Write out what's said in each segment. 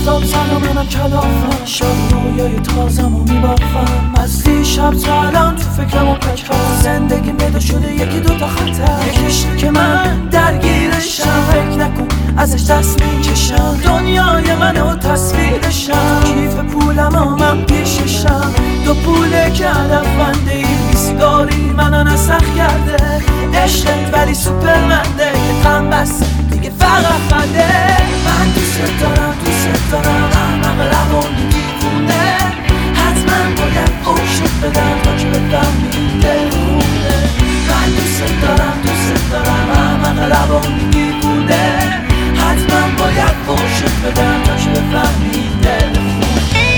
حساب زن و منم کلافم، شب رویای تازم و میبافم. از دیشب تا الان تو فکرم و پکرم، زندگی مدا شده یکی دوتا خطر، یکیش که من درگیرشم، فکر نکن ازش دست میکشم. دنیای منه و تصویرشم، کیف پولم و من پیششم. دو پوله که هدفمنده این بیسیگاری منو نسخ کرده. عشقت ولی سوپرمنده که غم بسته دیگه فقط خنده. من دوست دارم احمق روان دیوونه، حتما باید فوشت بدم تا که بفهمی دل خونه. من دوست دارم احمق روان دیوونه، حتما باید فوشت بدم تا که بفهمی دل خونه.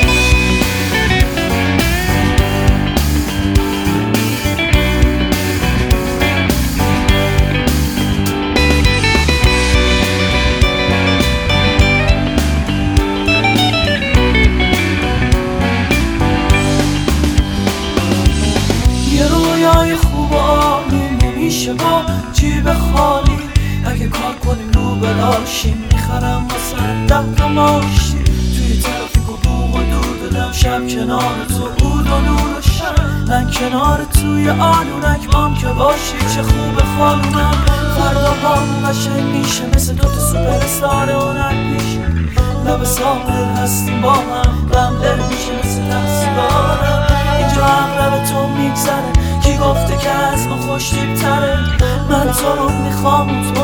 رویای خوب و آروم نمیشه با جیب خالی، اگه کار کنیم رو براشیم. میخرم واسه 10 تا ماشین، توی ترافیک و بوم و دور دادم. شب کنار تو بود و نورشم، من کنار توی آلونک بام که باشی. چه خوب خالونم فردا بام قشنگ میشه، مثل دوتا سوپر استار هنر پیش. لب ساحل هستیم با هم، غم دل میشه مثل دستگارم. اینجا اغرب تو میگذره، کی گفته که از ما خوشتیب تره. من تو رو میخوام، تو